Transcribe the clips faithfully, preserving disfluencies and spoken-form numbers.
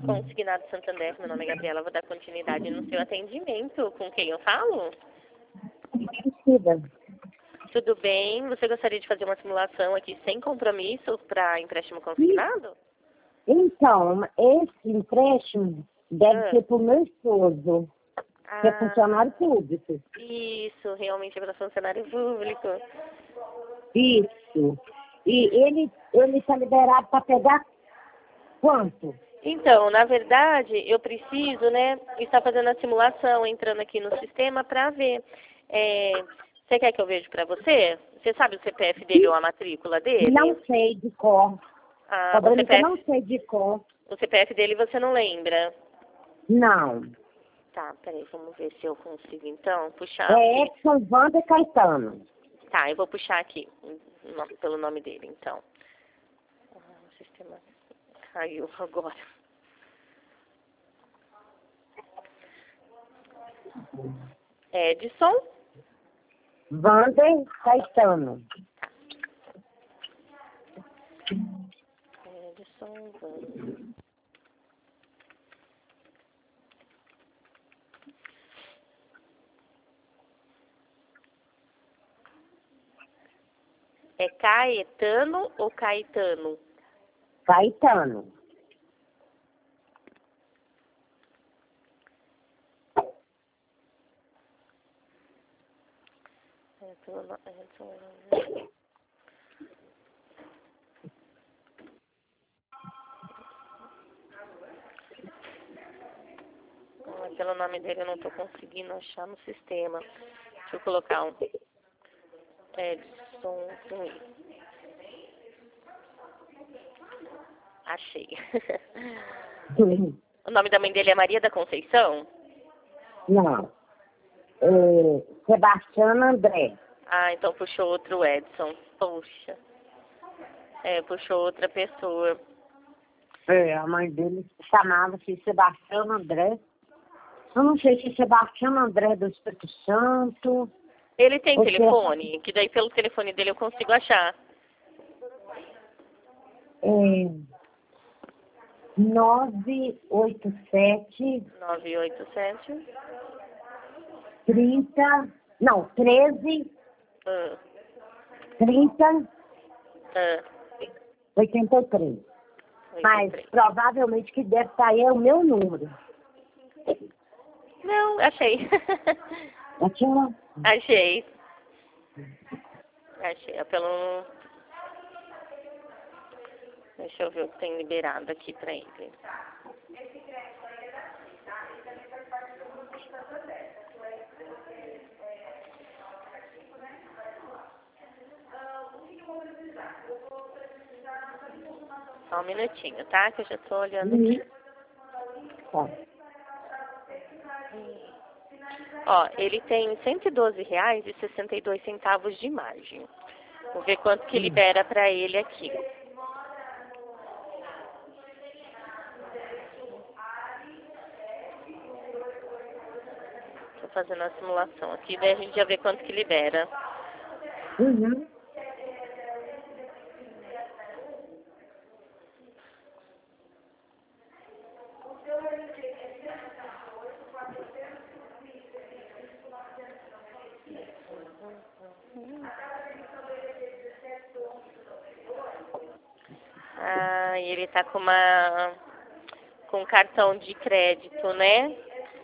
Consignado Santander, meu nome é Gabriela, vou dar continuidade no seu atendimento. Com quem eu falo? Cida. Tudo bem? Você gostaria de fazer uma simulação aqui sem compromisso para empréstimo consignado? Então, esse empréstimo deve Ah. ser para o meu esposo, que é Ah, funcionário público. isso, realmente é para funcionário público. Isso. E ele ele está liberado para pegar quanto? Então, na verdade, eu preciso, né, estar fazendo a simulação, entrando aqui no sistema para ver. É, você quer que eu veja para você? Você sabe o C P F dele ou a matrícula dele? Não sei de cor. Ah, o Problema é que eu C P F, não sei de cor. o C P F dele você não lembra? Não. Tá, peraí, vamos ver se eu consigo então puxar É aqui. Edson Wander Caetano. Tá, eu vou puxar aqui o nome- pelo nome dele, então. Ah, o sistema caiu agora. Edson? Wander Caetano. Edson Wander. É Caetano ou Caetano? Caetano. É, pelo no- Edson Wander. Ah, pelo nome dele eu não estou conseguindo achar no sistema. Deixa eu colocar um Edson com I. Achei. O nome da mãe dele é Maria da Conceição? Não. É, Sebastião André. Ah, então puxou outro Edson. Poxa. É, puxou outra pessoa. É, a mãe dele chamava-se Sebastião André. Eu não sei se é Sebastião André do Espírito Santo. Ele tem ou se é- telefone? Que daí pelo telefone dele eu consigo achar. É, nove oito sete, nove oito sete. trinta, não, treze, Ah, trinta, ah, oitenta e três. Mas oitenta e três. provavelmente que deve estar aí é o meu número. Não, achei. Eu tinha... Achei. Achei. É pelo... Deixa eu ver o que tem liberado aqui pra ele. Só um minutinho, tá? Que eu já tô olhando aqui. Tá. Ó, ele tem cento e doze reais e sessenta e dois centavos de margem. Vou ver quanto que libera pra ele aqui. Tô fazendo a simulação aqui, daí a gente já vê quanto que libera. Uhum. Ah, e ele tá com uma... com cartão de crédito, né?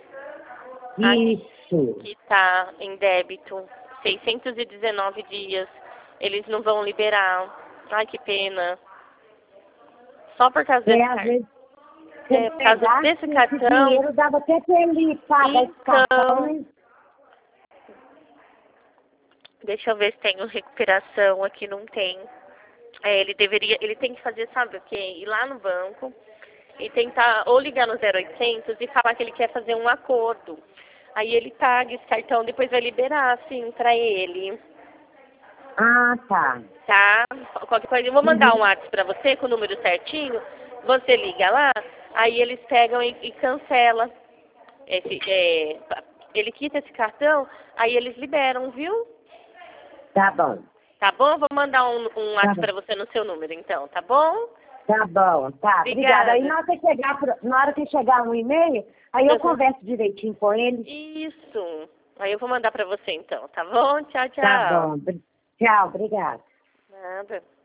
Isso. Que tá em débito. seiscentos e dezenove dias. Eles não vão liberar. Ai, que pena. Só por causa É, desse às cartão. vezes, se É, ele por causa pegasse desse esse cartão. dinheiro, dava até pra ele pagar esse cartão, Então, né? deixa eu ver se tem recuperação. Aqui não tem. É, ele deveria, ele tem que fazer, sabe o quê? Ir lá no banco e tentar ou ligar no zero oitocentos e falar que ele quer fazer um acordo. Aí ele paga esse cartão, depois vai liberar, assim, pra ele. Ah, tá. Tá? Qualquer coisa, eu vou mandar um Uhum. WhatsApp pra você com o número certinho. Você liga lá, aí eles pegam e, e cancela. Esse, é, ele quita esse cartão, aí eles liberam, viu? Tá bom. Tá bom? Vou mandar um, um Tá WhatsApp bom. pra você no seu número, então, tá bom? Tá bom, tá. Obrigada. Obrigada. Aí na hora que chegar, pro- na hora que chegar um e-mail, aí eu Uhum. converso direitinho com ele. Isso. Aí eu vou mandar pra você então, tá bom? Tchau, tchau. Tá bom. Tchau, obrigada. Nada.